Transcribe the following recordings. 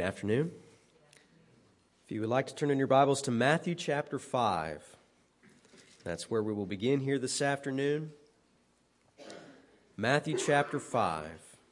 Good afternoon. If you would like to turn in your Bibles to Matthew chapter 5, that's where we will begin here this afternoon. Matthew chapter 5.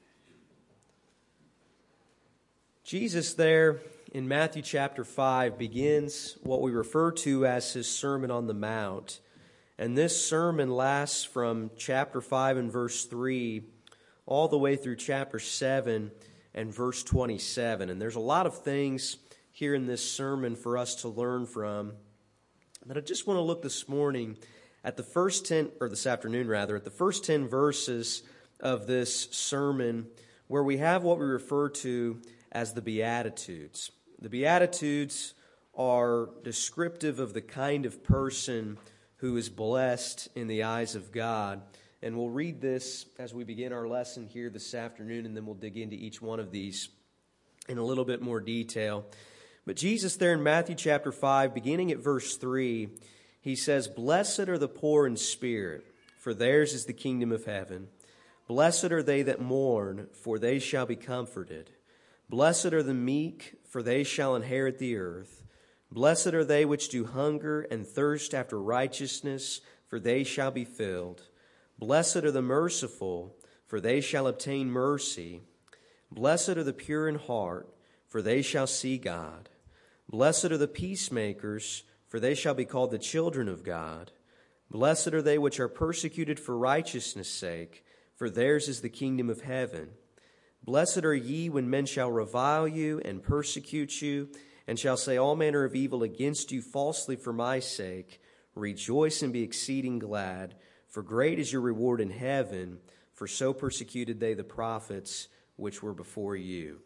Jesus there in Matthew chapter 5 begins what we refer to as his Sermon on the Mount. And this sermon lasts from chapter 5 and verse 3 all the way through chapter 7 and verse 27. And there's a lot of things here in this sermon for us to learn from. But I just want to look this morning at the first 10, or this afternoon rather, at the first 10 verses of this sermon where we have what we refer to as the Beatitudes. The Beatitudes are descriptive of the kind of person who is blessed in the eyes of God. And we'll read this as we begin our lesson here this afternoon, and then we'll dig into each one of these in a little bit more detail. But Jesus there in Matthew chapter 5, beginning at verse 3, he says, "Blessed are the poor in spirit, for theirs is the kingdom of heaven. Blessed are they that mourn, for they shall be comforted. Blessed are the meek, for they shall inherit the earth. Blessed are they which do hunger and thirst after righteousness, for they shall be filled. Blessed are the merciful, for they shall obtain mercy. Blessed are the pure in heart, for they shall see God. Blessed are the peacemakers, for they shall be called the children of God. Blessed are they which are persecuted for righteousness' sake, for theirs is the kingdom of heaven. Blessed are ye when men shall revile you and persecute you, and shall say all manner of evil against you falsely for my sake. Rejoice and be exceeding glad, for great is your reward in heaven, for so persecuted they the prophets which were before you."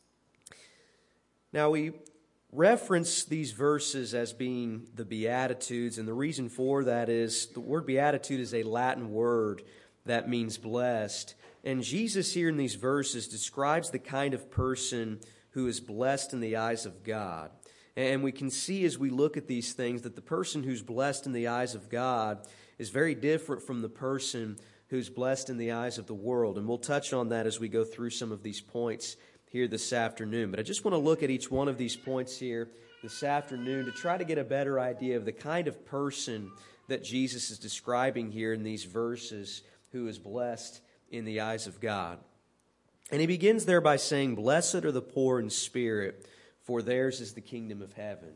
Now we reference these verses as being the Beatitudes, and the reason for that is the word Beatitude is a Latin word that means blessed. And Jesus here in these verses describes the kind of person who is blessed in the eyes of God. And we can see as we look at these things that the person who's blessed in the eyes of God is very different from the person who's blessed in the eyes of the world. And we'll touch on that as we go through some of these points here this afternoon. But I just want to look at each one of these points here this afternoon to try to get a better idea of the kind of person that Jesus is describing here in these verses who is blessed in the eyes of God. And he begins there by saying, "Blessed are the poor in spirit, for theirs is the kingdom of heaven."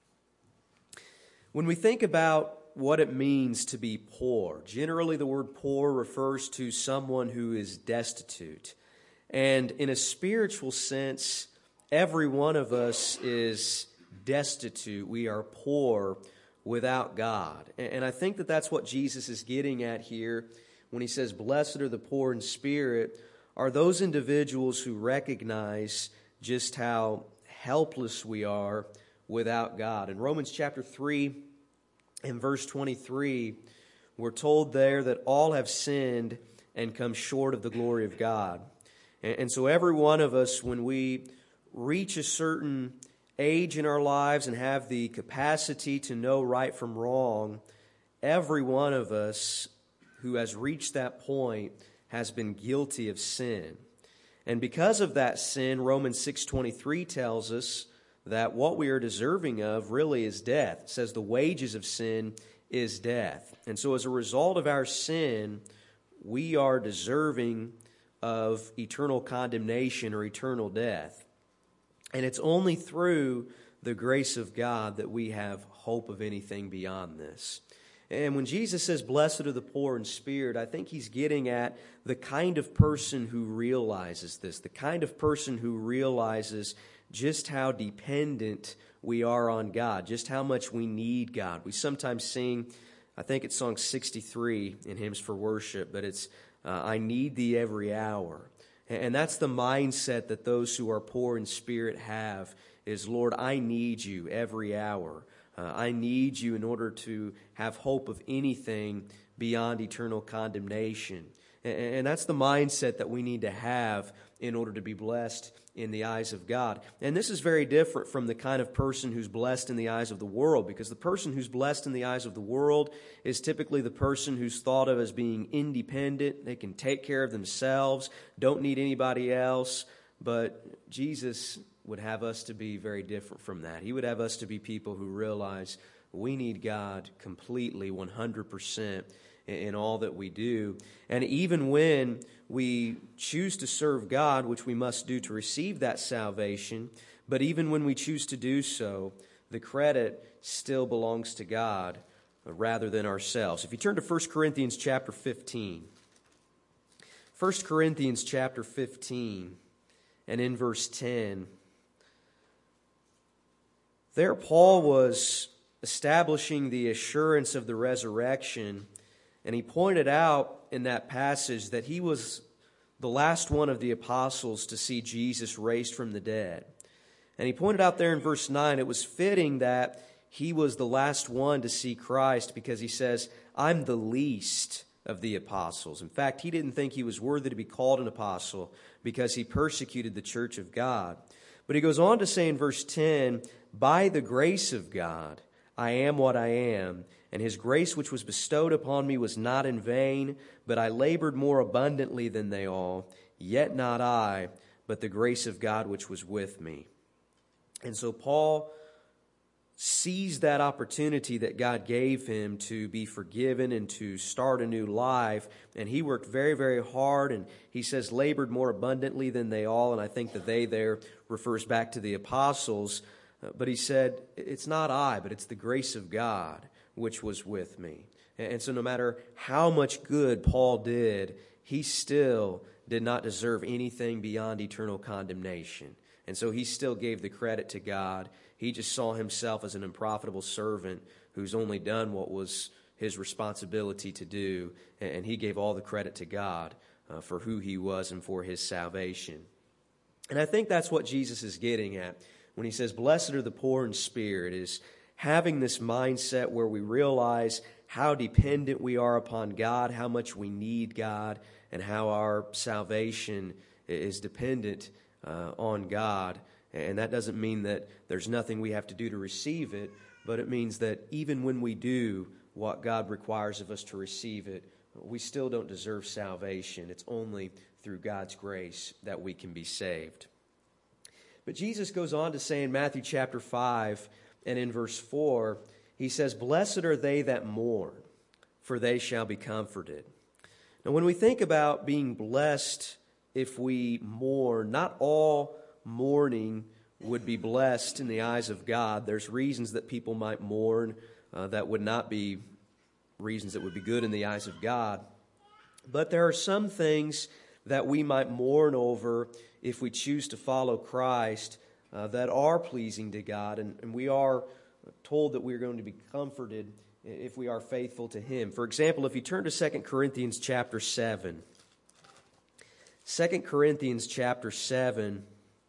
When we think about what it means to be poor, generally the word poor refers to someone who is destitute. And in a spiritual sense, every one of us is destitute. We are poor without God. And I think that that's what Jesus is getting at here when he says, "Blessed are the poor in spirit," are those individuals who recognize just how helpless we are without God. In Romans chapter 3 and verse 23, we're told there that all have sinned and come short of the glory of God. And so every one of us, when we reach a certain age in our lives and have the capacity to know right from wrong, every one of us who has reached that point has been guilty of sin. And because of that sin, Romans 6:23 tells us that what we are deserving of really is death. It says the wages of sin is death. And so as a result of our sin, we are deserving of eternal condemnation or eternal death. And it's only through the grace of God that we have hope of anything beyond this. And when Jesus says, "Blessed are the poor in spirit," I think he's getting at the kind of person who realizes this, the kind of person who realizes just how dependent we are on God, just how much we need God. We sometimes sing, I think it's song 63 in Hymns for Worship, but it's, "I need thee every hour." And that's the mindset that those who are poor in spirit have is, "Lord, I need you every hour. I need you in order to have hope of anything beyond eternal condemnation." And that's the mindset that we need to have in order to be blessed in the eyes of God. And this is very different from the kind of person who's blessed in the eyes of the world, because the person who's blessed in the eyes of the world is typically the person who's thought of as being independent. They can take care of themselves, don't need anybody else. But Jesus would have us to be very different from that. He would have us to be people who realize we need God completely, 100% in all that we do. And even when we choose to serve God, which we must do to receive that salvation, but even when we choose to do so, the credit still belongs to God rather than ourselves. If you turn to 1 Corinthians chapter 15, 1 Corinthians chapter 15, and in verse 10, there Paul was establishing the assurance of the resurrection, and he pointed out in that passage that he was the last one of the apostles to see Jesus raised from the dead. And he pointed out there in verse 9, it was fitting that he was the last one to see Christ, because he says, I'm the least of the apostles. In fact, he didn't think he was worthy to be called an apostle because he persecuted the church of God. But he goes on to say in verse 10, by the grace of God, I am what I am, and his grace which was bestowed upon me was not in vain, but I labored more abundantly than they all, yet not I, but the grace of God which was with me. And so Paul seized that opportunity that God gave him to be forgiven and to start a new life, and he worked very, very hard, and he says labored more abundantly than they all, and I think that they there refers back to the apostles. But he said, it's not I, but it's the grace of God which was with me. And so no matter how much good Paul did, he still did not deserve anything beyond eternal condemnation. And so he still gave the credit to God. He just saw himself as an unprofitable servant who's only done what was his responsibility to do. And he gave all the credit to God for who he was and for his salvation. And I think that's what Jesus is getting at when he says, blessed are the poor in spirit, is having this mindset where we realize how dependent we are upon God, how much we need God, and how our salvation is dependent on God. And that doesn't mean that there's nothing we have to do to receive it, but it means that even when we do what God requires of us to receive it, we still don't deserve salvation. It's only through God's grace that we can be saved. But Jesus goes on to say in Matthew chapter 5 and in verse 4, he says, blessed are they that mourn, for they shall be comforted. Now, when we think about being blessed if we mourn, not all mourning would be blessed in the eyes of God. There's reasons that people might mourn that would not be reasons that would be good in the eyes of God. But there are some things that we might mourn over if we choose to follow Christ that are pleasing to God, and we are told that we're going to be comforted if we are faithful to Him. For example, if you turn to 2 Corinthians chapter 7, 2 Corinthians chapter 7,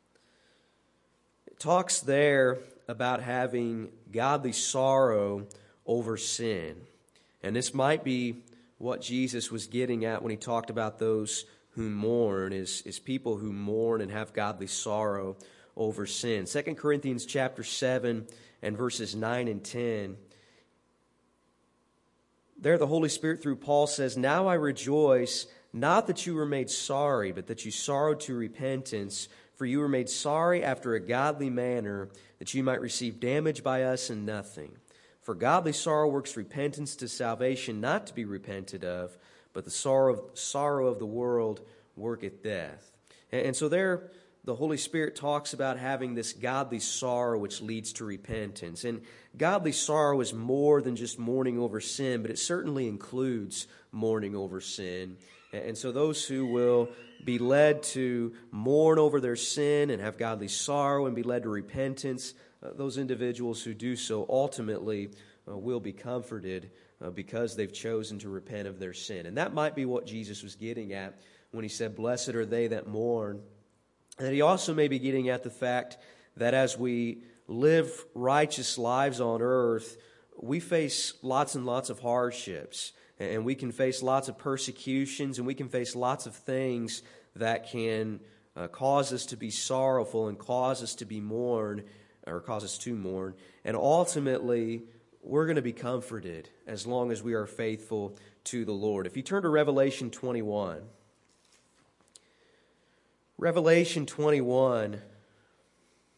it talks there about having godly sorrow over sin. And this might be what Jesus was getting at when he talked about those who mourn, is people who mourn and have godly sorrow over sin. 2 Corinthians chapter 7 and verses 9 and 10. There the Holy Spirit through Paul says, now I rejoice, not that you were made sorry, but that you sorrowed to repentance. For you were made sorry after a godly manner, that you might receive damage by us and nothing. For godly sorrow works repentance to salvation, not to be repented of, but the sorrow of the world worketh death. And so there the Holy Spirit talks about having this godly sorrow which leads to repentance. And godly sorrow is more than just mourning over sin, but it certainly includes mourning over sin. And so those who will be led to mourn over their sin and have godly sorrow and be led to repentance, those individuals who do so ultimately will be comforted because they've chosen to repent of their sin. And that might be what Jesus was getting at when he said, blessed are they that mourn. And he also may be getting at the fact that as we live righteous lives on earth, we face lots and lots of hardships. And we can face lots of persecutions, and we can face lots of things that can cause us to be sorrowful and cause us to be mourn, or cause us to mourn. And ultimately, we're going to be comforted as long as we are faithful to the Lord. If you turn to Revelation 21, Revelation 21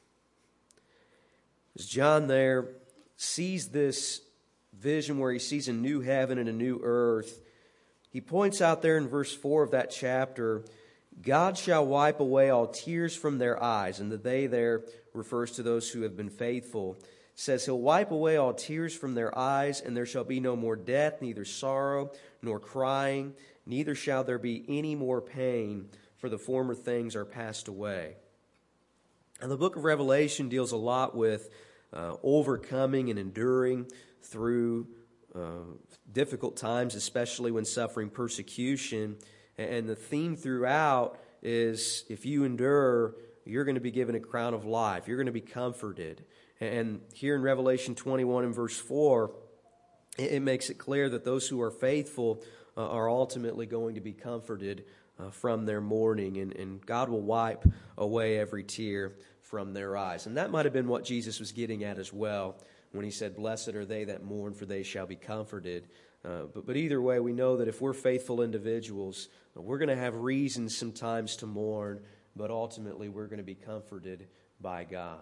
As John there sees this vision where he sees a new heaven and a new earth, he points out there in verse 4 of that chapter, God shall wipe away all tears from their eyes. And the they there refers to those who have been faithful. It says he'll wipe away all tears from their eyes, and there shall be no more death, neither sorrow nor crying, neither shall there be any more pain, for the former things are passed away. And the book of Revelation deals a lot with overcoming and enduring through difficult times, especially when suffering persecution. And the theme throughout is if you endure, you're going to be given a crown of life. You're going to be comforted. And here in Revelation 21 and verse 4, it makes it clear that those who are faithful are ultimately going to be comforted from their mourning. And God will wipe away every tear from their eyes. And that might have been what Jesus was getting at as well when he said, "Blessed are they that mourn, for they shall be comforted." But either way, we know that if we're faithful individuals, we're going to have reasons sometimes to mourn, but ultimately we're going to be comforted by God.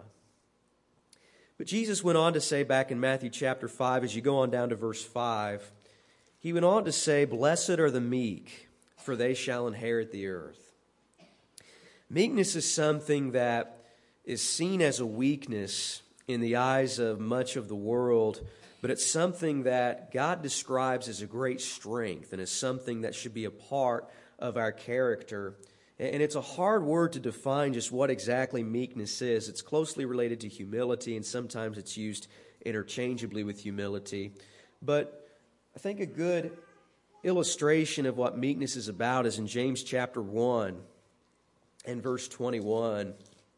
But Jesus went on to say back in Matthew chapter 5, as you go on down to verse 5, he went on to say, "Blessed are the meek, for they shall inherit the earth." Meekness is something that is seen as a weakness in the eyes of much of the world, but it's something that God describes as a great strength and as something that should be a part of our character. And it's a hard word to define just what exactly meekness is. It's closely related to humility, and sometimes it's used interchangeably with humility. But I think a good illustration of what meekness is about is in James chapter 1 and verse 21.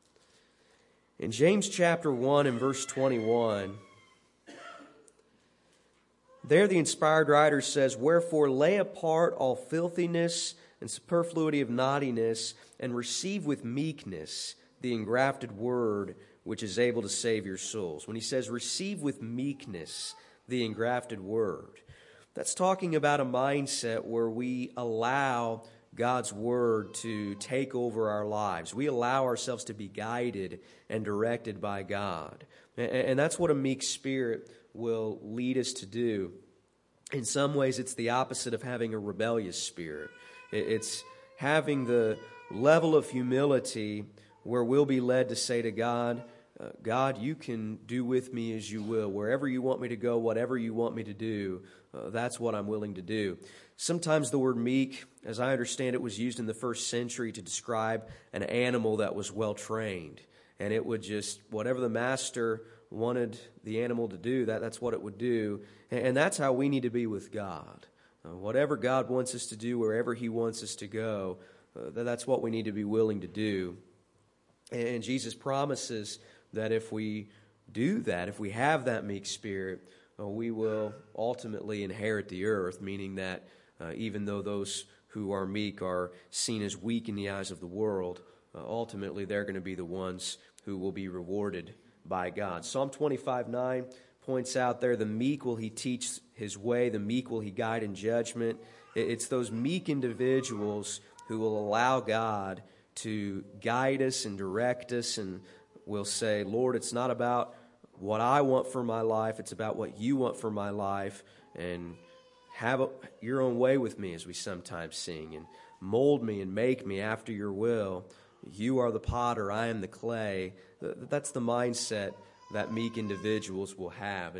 In James chapter 1 and verse 21, there the inspired writer says, "Wherefore lay apart all filthiness and superfluity of naughtiness, and receive with meekness the engrafted word, which is able to save your souls." When he says receive with meekness the engrafted word, that's talking about a mindset where we allow God's word to take over our lives. We allow ourselves to be guided and directed by God. And that's what a meek spirit will lead us to do. In some ways, it's the opposite of having a rebellious spirit. It's having the level of humility where we'll be led to say to God, God, you can do with me as you will. Wherever you want me to go, whatever you want me to do, that's what I'm willing to do. Sometimes the word meek, as I understand it, was used in the first century to describe an animal that was well trained. And it would just, whatever the master wanted the animal to do, that's what it would do. And that's how we need to be with God. Whatever God wants us to do, wherever he wants us to go, that's what we need to be willing to do. And Jesus promises that if we do that, if we have that meek spirit, we will ultimately inherit the earth, meaning that even though those who are meek are seen as weak in the eyes of the world, ultimately they're going to be the ones who will be rewarded by God. Psalm 25:9 points out there, the meek will he teach his way, the meek will he guide in judgment. It's those meek individuals who will allow God to guide us and direct us, and will say, Lord, it's not about what I want for my life, it's about what you want for my life, and have your own way with me, as we sometimes sing, and mold me and make me after your will. You are the potter, I am the clay. That's the mindset that meek individuals will have.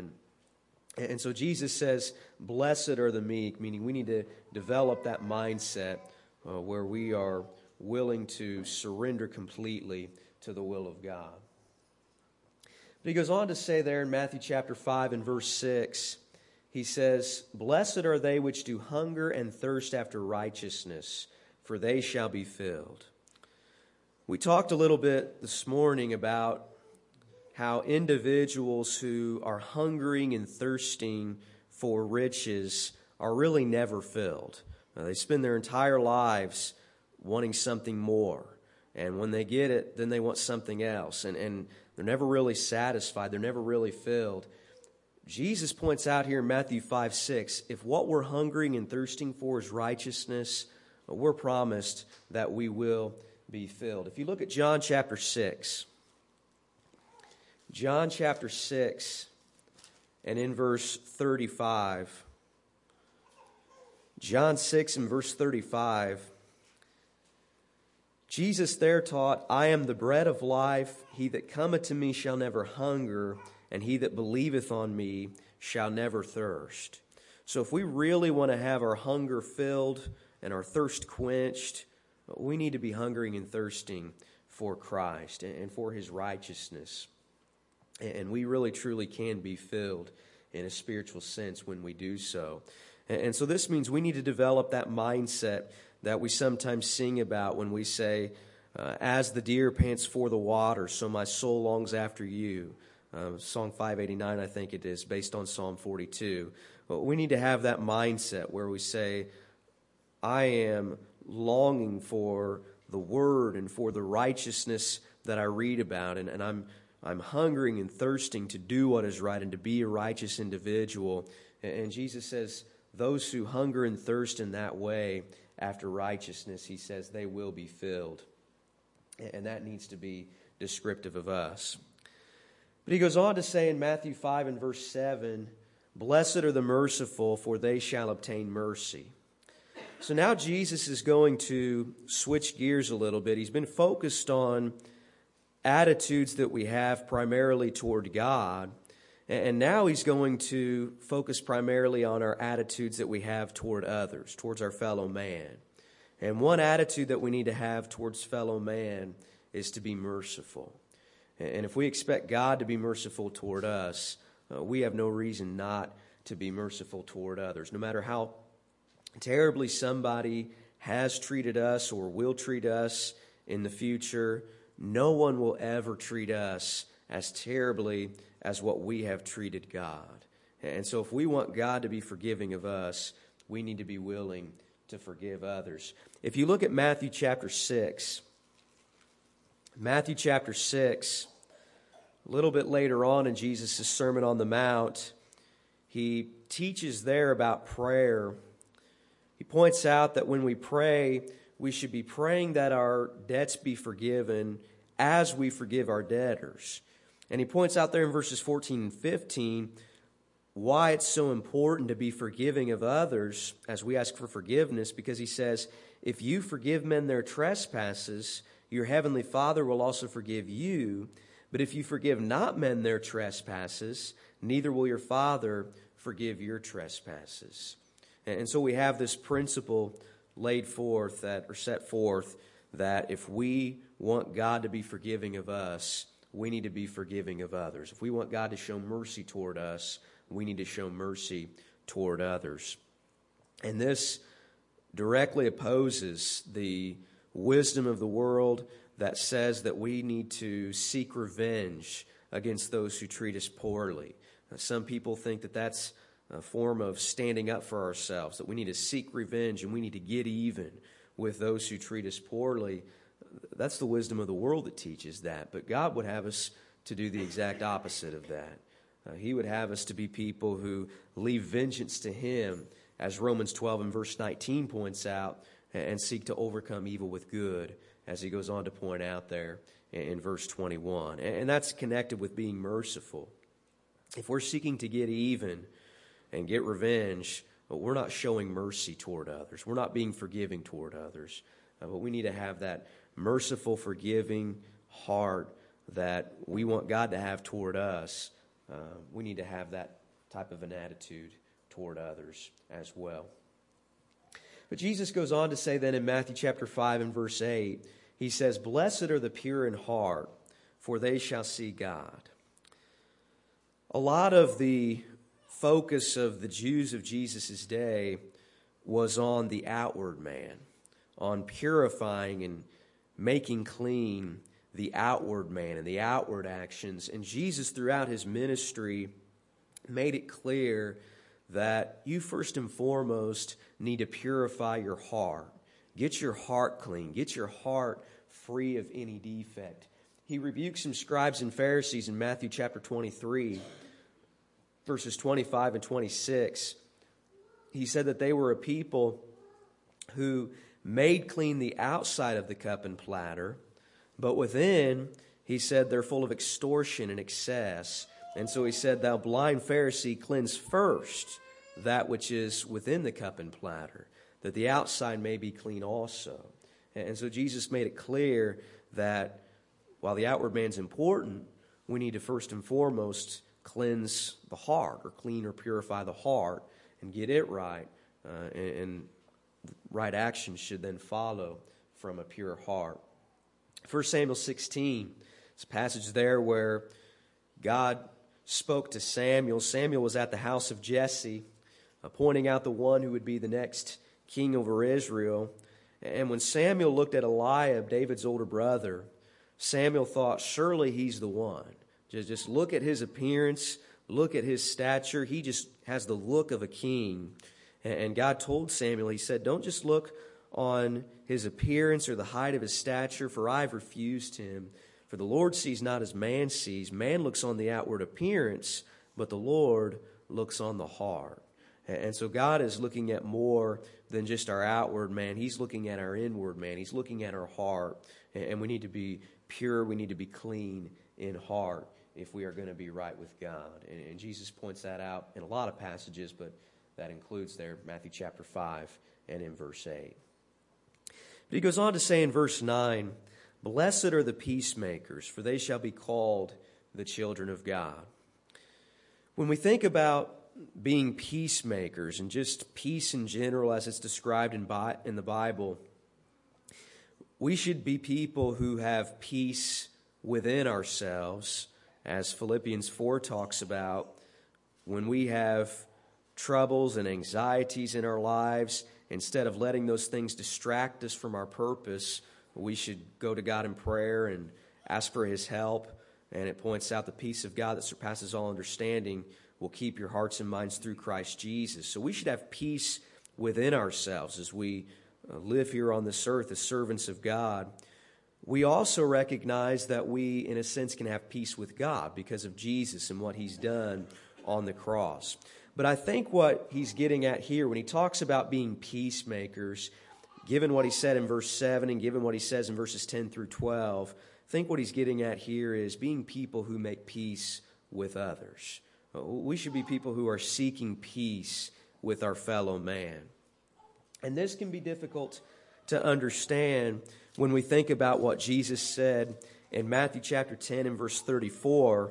And so Jesus says, blessed are the meek, meaning we need to develop that mindset where we are willing to surrender completely to the will of God. But he goes on to say there in Matthew chapter 5 and verse 6, he says, blessed are they which do hunger and thirst after righteousness, for they shall be filled. We talked a little bit this morning about how individuals who are hungering and thirsting for riches are really never filled. They spend their entire lives wanting something more. And when they get it, then they want something else. And they're never really satisfied. They're never really filled. Jesus points out here in Matthew 5:6, if what we're hungering and thirsting for is righteousness, we're promised that we will be filled. If you look at John chapter 6, John chapter 6 and in verse 35. John 6 and verse 35. Jesus there taught, I am the bread of life. He that cometh to me shall never hunger, and he that believeth on me shall never thirst. So if we really want to have our hunger filled and our thirst quenched, we need to be hungering and thirsting for Christ and for his righteousness. And we really truly can be filled in a spiritual sense when we do so. And so this means we need to develop that mindset that we sometimes sing about when we say, as the deer pants for the water, so my soul longs after you. Song 589, I think it is, based on Psalm 42. But we need to have that mindset where we say, I am longing for the word and for the righteousness that I read about, and I'm hungering and thirsting to do what is right and to be a righteous individual. And Jesus says, those who hunger and thirst in that way after righteousness, he says, they will be filled. And that needs to be descriptive of us. But he goes on to say in Matthew 5 and verse 7, blessed are the merciful, for they shall obtain mercy. So now Jesus is going to switch gears a little bit. He's been focused on attitudes that we have primarily toward God. And now he's going to focus primarily on our attitudes that we have toward others, towards our fellow man. And one attitude that we need to have towards fellow man is to be merciful. And if we expect God to be merciful toward us, we have no reason not to be merciful toward others. No matter how terribly somebody has treated us or will treat us in the future, no one will ever treat us as terribly as what we have treated God. And so if we want God to be forgiving of us, we need to be willing to forgive others. If you look at Matthew chapter 6, a little bit later on in Jesus' Sermon on the Mount, he teaches there about prayer. He points out that when we pray, we should be praying that our debts be forgiven as we forgive our debtors. And he points out there in verses 14 and 15 why it's so important to be forgiving of others as we ask for forgiveness, because he says, if you forgive men their trespasses, your heavenly Father will also forgive you. But if you forgive not men their trespasses, neither will your Father forgive your trespasses. And so we have this principle laid forth set forth that if we want God to be forgiving of us, we need to be forgiving of others. If we want God to show mercy toward us, we need to show mercy toward others. And this directly opposes the wisdom of the world that says that we need to seek revenge against those who treat us poorly. Some people think that that's a form of standing up for ourselves, that we need to seek revenge and we need to get even with those who treat us poorly. That's the wisdom of the world that teaches that. But God would have us to do the exact opposite of that. He would have us to be people who leave vengeance to Him, as Romans 12 and verse 19 points out, and seek to overcome evil with good, as he goes on to point out there in verse 21. And that's connected with being merciful. If we're seeking to get even and get revenge, but we're not showing mercy toward others. We're not being forgiving toward others. But we need to have that merciful, forgiving heart that we want God to have toward us. We need to have that type of an attitude toward others as well. But Jesus goes on to say then in Matthew chapter 5 and verse 8, he says, blessed are the pure in heart, for they shall see God. A lot of the focus of the Jews of Jesus' day was on the outward man, on purifying and making clean the outward man and the outward actions. And Jesus, throughout his ministry, made it clear that you first and foremost need to purify your heart. Get your heart clean. Get your heart free of any defect. He rebukes some scribes and Pharisees in Matthew chapter 23, verses 25 and 26. He said that they were a people who made clean the outside of the cup and platter, but within he said they're full of extortion and excess. And so he said, thou blind Pharisee, cleanse first that which is within the cup and platter, that the outside may be clean also. And so Jesus made it clear that while the outward man's important, we need to first and foremost cleanse the heart, or clean or purify the heart and get it right. And right action should then follow from a pure heart. 1 Samuel 16, it's a passage there where God spoke to Samuel. Samuel was at the house of Jesse, pointing out the one who would be the next king over Israel. And when Samuel looked at Eliab, David's older brother, Samuel thought, surely he's the one. Just look at his appearance, look at his stature. He just has the look of a king. And God told Samuel, he said, don't just look on his appearance or the height of his stature, for I've refused him. For the Lord sees not as man sees. Man looks on the outward appearance, but the Lord looks on the heart. And so God is looking at more than just our outward man. He's looking at our inward man. He's looking at our heart. And we need to be pure. We need to be clean in heart if we are going to be right with God. And Jesus points that out in a lot of passages, but that includes there Matthew chapter 5 and in verse 8. But he goes on to say in verse 9, blessed are the peacemakers, for they shall be called the children of God. When we think about being peacemakers and just peace in general as it's described in the Bible, we should be people who have peace within ourselves, as Philippians 4 talks about. When we have troubles and anxieties in our lives, instead of letting those things distract us from our purpose, we should go to God in prayer and ask for His help. And it points out the peace of God that surpasses all understanding will keep your hearts and minds through Christ Jesus. So we should have peace within ourselves as we live here on this earth as servants of God. We also recognize that we, in a sense, can have peace with God because of Jesus and what He's done on the cross. But I think what he's getting at here when he talks about being peacemakers, given what he said in verse 7 and given what he says in verses 10 through 12, I think what he's getting at here is being people who make peace with others. We should be people who are seeking peace with our fellow man. And this can be difficult to understand when we think about what Jesus said in Matthew chapter 10 and verse 34.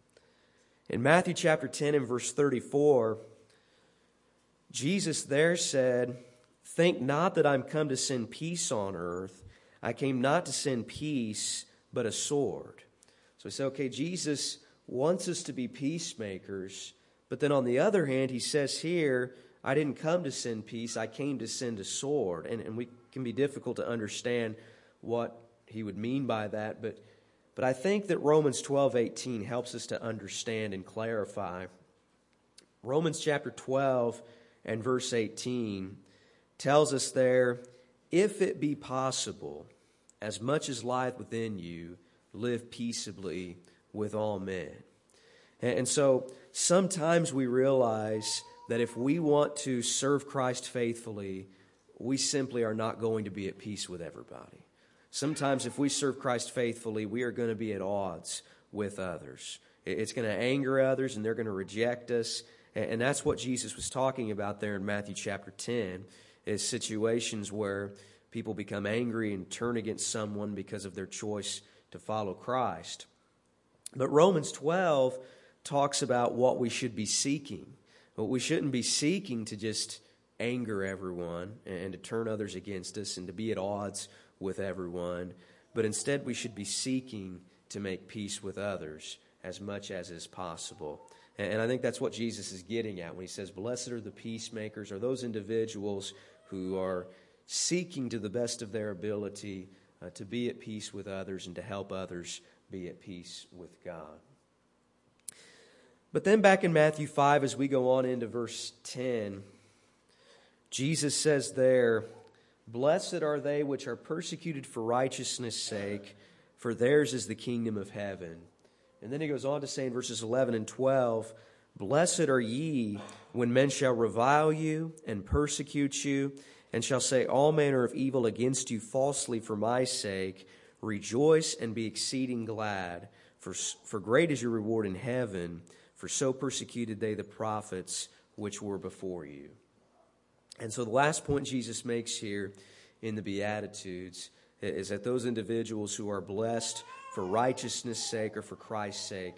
In Matthew chapter 10 and verse 34, Jesus there said, think not that I'm come to send peace on earth. I came not to send peace, but a sword. So we say, okay, Jesus wants us to be peacemakers, but then on the other hand, he says here, I didn't come to send peace, I came to send a sword. And we can be difficult to understand what he would mean by that, but I think that Romans 12:18 helps us to understand and clarify. Romans chapter 12 and verse 18 tells us there, if it be possible, as much as lieth within you, live peaceably with all men. And so sometimes we realize that if we want to serve Christ faithfully, we simply are not going to be at peace with everybody. Sometimes if we serve Christ faithfully, we are going to be at odds with others. It's going to anger others and they're going to reject us. And that's what Jesus was talking about there in Matthew chapter 10, is situations where people become angry and turn against someone because of their choice to follow Christ. But Romans 12 talks about what we should be seeking. Well, we shouldn't be seeking to just anger everyone and to turn others against us and to be at odds with everyone, but instead we should be seeking to make peace with others as much as is possible. And I think that's what Jesus is getting at when he says, blessed are the peacemakers, are those individuals who are seeking to the best of their ability to be at peace with others and to help others be at peace with God. But then back in Matthew 5, as we go on into verse 10, Jesus says there, blessed are they which are persecuted for righteousness' sake, for theirs is the kingdom of heaven. And then he goes on to say in verses 11 and 12, blessed are ye when men shall revile you and persecute you, and shall say all manner of evil against you falsely for my sake. Rejoice and be exceeding glad, for great is your reward in heaven, for so persecuted they the prophets which were before you. And so the last point Jesus makes here in the Beatitudes is that those individuals who are blessed for righteousness' sake or for Christ's sake,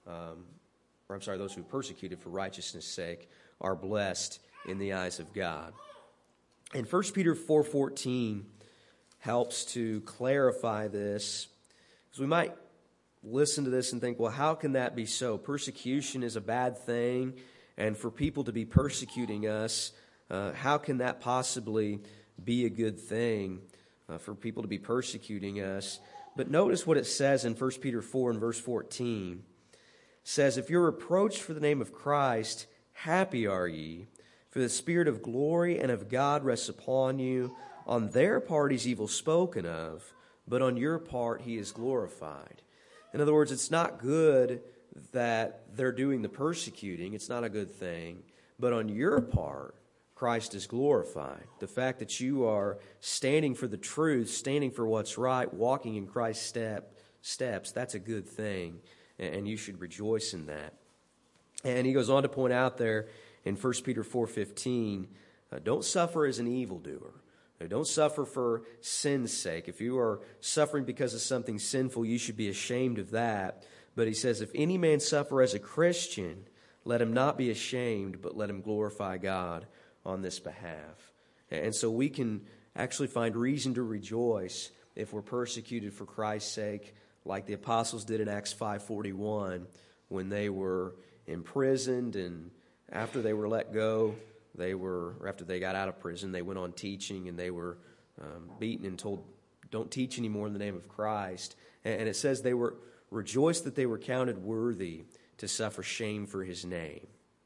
those who are persecuted for righteousness' sake are blessed in the eyes of God. And 1 Peter 4:14 helps to clarify this, because we might listen to this and think, well, how can that be so? Persecution is a bad thing, and for people to be persecuting us, how can that possibly be a good thing for people to be persecuting us? But notice what it says in 1 Peter 4 and verse 14. It says, if you're reproached for the name of Christ, happy are ye, for the Spirit of glory and of God rests upon you. On their part he's evil spoken of, but on your part he is glorified. In other words, it's not good that they're doing the persecuting. It's not a good thing. But on your part, Christ is glorified. The fact that you are standing for the truth, standing for what's right, walking in Christ's steps, that's a good thing. And you should rejoice in that. And he goes on to point out there in 1 Peter 4:15, don't suffer as an evildoer. Don't suffer for sin's sake. If you are suffering because of something sinful, you should be ashamed of that. But he says, if any man suffer as a Christian, let him not be ashamed, but let him glorify God on this behalf. And so we can actually find reason to rejoice if we're persecuted for Christ's sake, like the apostles did in Acts 5:41 when they were imprisoned, and after they were let go, after they got out of prison, they went on teaching, and they were beaten and told, don't teach anymore in the name of Christ. And it says they were rejoiced that they were counted worthy to suffer shame for his name.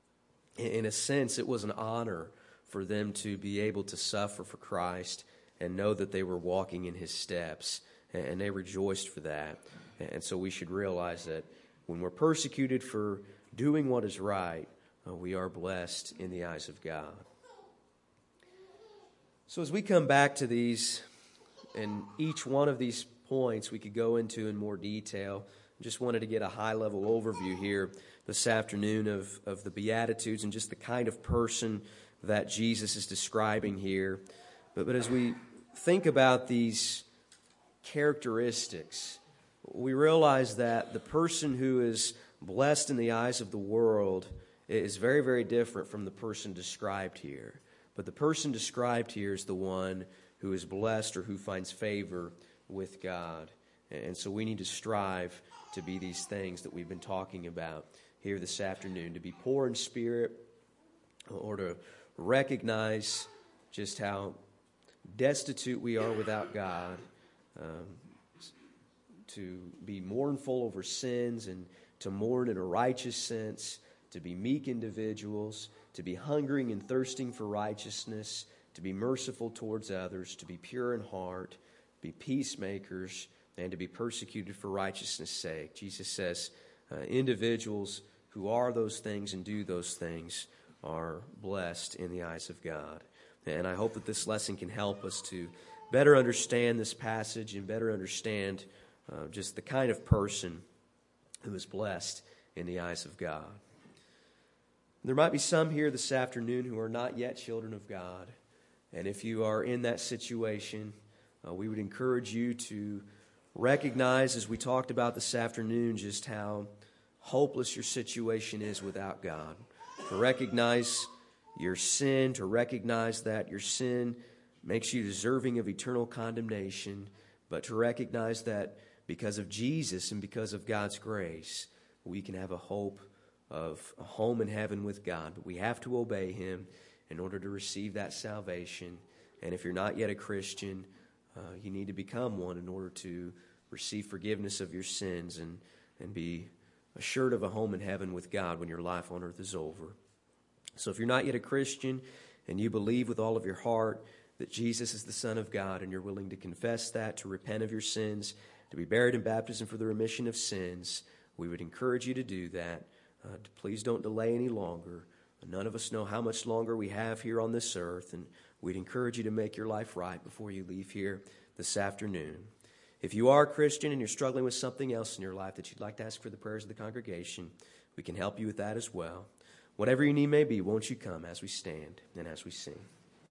In a sense, it was an honor for them to be able to suffer for Christ and know that they were walking in his steps, and they rejoiced for that. And so we should realize that when we're persecuted for doing what is right, we are blessed in the eyes of God. So as we come back to these, and each one of these points we could go into in more detail, I just wanted to get a high-level overview here this afternoon of the Beatitudes and just the kind of person that Jesus is describing here. But as we think about these characteristics, we realize that the person who is blessed in the eyes of the world is very, very different from the person described here. But the person described here is the one who is blessed or who finds favor with God. And so we need to strive to be these things that we've been talking about here this afternoon, to be poor in spirit, or to recognize just how destitute we are without God, to be mournful over sins and to mourn in a righteous sense, to be meek individuals, to be hungering and thirsting for righteousness, to be merciful towards others, to be pure in heart, be peacemakers, and to be persecuted for righteousness' sake. Jesus says individuals who are those things and do those things are blessed in the eyes of God. And I hope that this lesson can help us to better understand this passage and better understand just the kind of person who is blessed in the eyes of God. There might be some here this afternoon who are not yet children of God. And if you are in that situation, we would encourage you to recognize, as we talked about this afternoon, just how hopeless your situation is without God. To recognize your sin, to recognize that your sin makes you deserving of eternal condemnation, but to recognize that because of Jesus and because of God's grace, we can have a hope of a home in heaven with God. But we have to obey Him in order to receive that salvation. And if you're not yet a Christian, you need to become one in order to receive forgiveness of your sins and be assured of a home in heaven with God when your life on earth is over. So if you're not yet a Christian and you believe with all of your heart that Jesus is the Son of God, and you're willing to confess that, to repent of your sins, to be buried in baptism for the remission of sins, we would encourage you to do that. Please don't delay any longer. None of us know how much longer we have here on this earth, and we'd encourage you to make your life right before you leave here this afternoon. If you are a Christian and you're struggling with something else in your life that you'd like to ask for the prayers of the congregation, we can help you with that as well. Whatever your need may be, won't you come as we stand and as we sing?